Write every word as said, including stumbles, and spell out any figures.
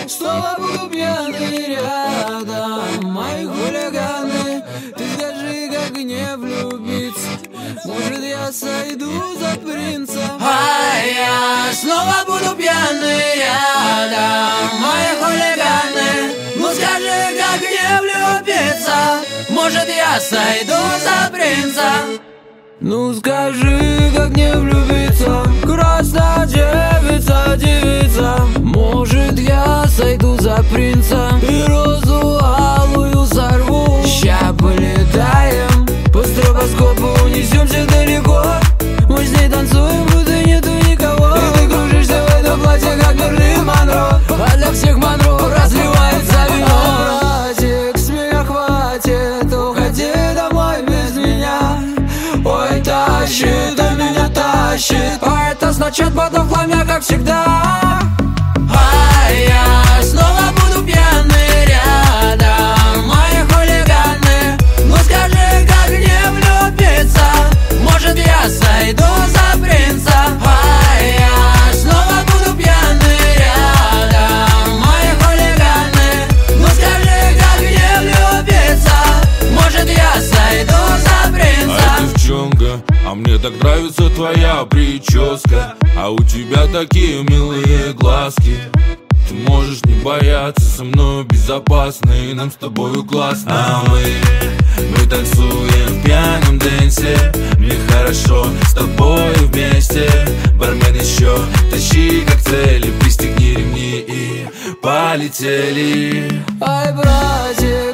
снова буду пьяный рядом. Мои хулиганы, ты скажи, как не влюбиться. Может, я сойду за принца. А я снова буду пьяный рядом. Мои хулиганы, ну скажи, как не влюбиться. Может, я сойду за принца. Ну скажи, как не влюбиться. Красная девица, девица. Может, я сойду за принца и розу алую сорву. Ща полетаем, по стробоскопу унесемся далеко. Мы с ней танцуем, будто нету никого. И ты кружишься в этом платье, как Мерлин Монро. А для всех Монро разливается вино. Братик, с меня хватит, уходи домой без меня. Ой, тащит, а меня тащит. А это значит, потом пламя, как всегда. А я снова буду пьяный рядом. Мои хулиганы, ну скажи, как не влюбиться. Может, я сойду за принца. А я снова буду пьяный рядом. Мои хулиганы, ну скажи, как не влюбиться. Может, я сойду за принца. А девчонка, а мне так нравится твоя прическа. А у тебя такие милые глазки. Ты можешь не бояться, со мной безопасно, и нам с тобою классно. А мы, мы танцуем в пьяном дэнсе. Мне хорошо с тобой вместе. Бармен еще тащи коктейли, пристегни ремни и полетели. Ай, братик,